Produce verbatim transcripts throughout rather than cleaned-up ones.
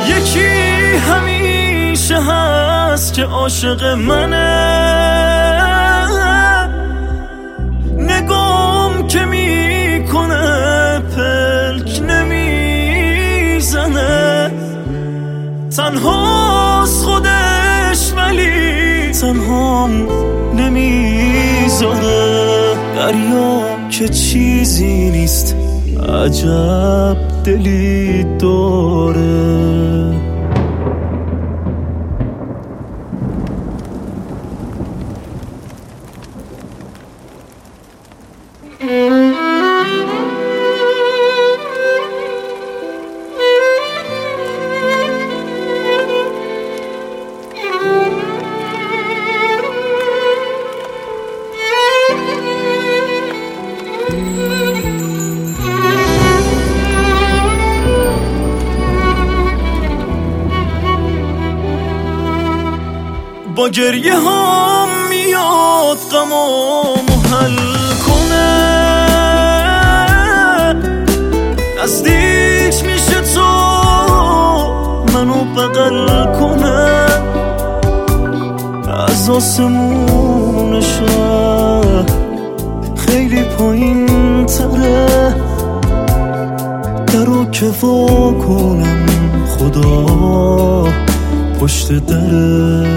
یکی همیشه هست که عاشق منه، نگام که میکنه پلک نمیزنه، تنهاست خودش ولی تنهام نمیذاره. دریا که چیزی نیست عجب دلی داره. با گریه هم میاد غمامو حل کنه، نزدیک میشه تو منو بغل کنه، از آسمون شهر خیلی پایین تره، درو که وا کنم خدا پشت دره.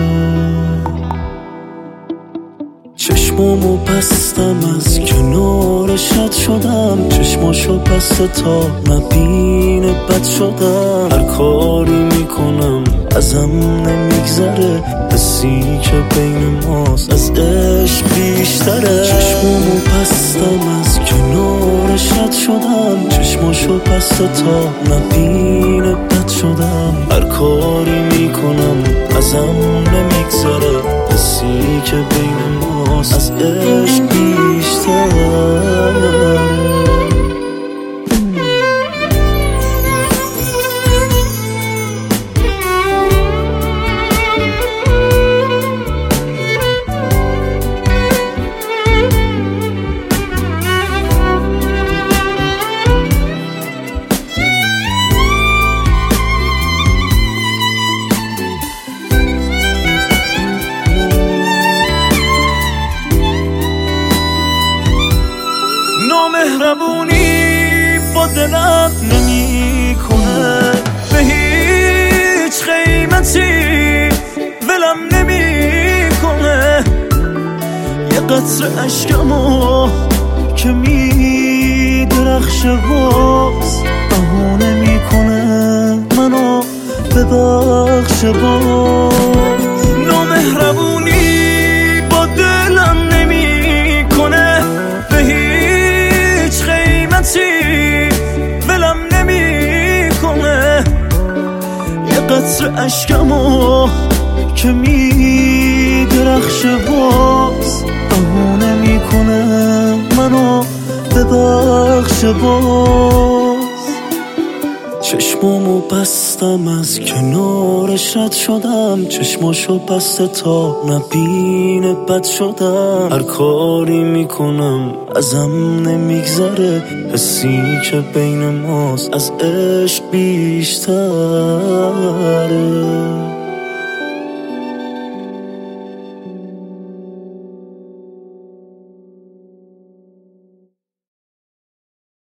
چشمامو بستم از کنارش رد شدم، چشماشو بسته تا نبینه بد شدم، هر کاری میکنم ازم نمیگذره، حسی که بین ماست از عشق بیشتره. چشمامو بستم از کنارش رد شدم، چشماشو بسته تا نبینه بد شدم، هر کاری میکنم ازم نمیگذره، حسی که بین ماست از عشق بیشتره. مهربونی با دلم نمی کنه، به هیچ قیمتی ولم نمی کنه، یه قطره عشقمو که می درخشه باز بهونه می کنه منو ببخشه باز. نامهربونی با دلم نمی کنه، به هیچ قیمتی ولم نمی کنه، یه قطره عشقمو که می درخشه باز بهونه می کنه منو ببخشه باز. چشمامو بستم از کنارش رد شدم، چشماشو بسته تا نبینه بد شدم، هر کاری میکنم ازم نمیگذره، حسی که بین ماست از عشق بیشتره.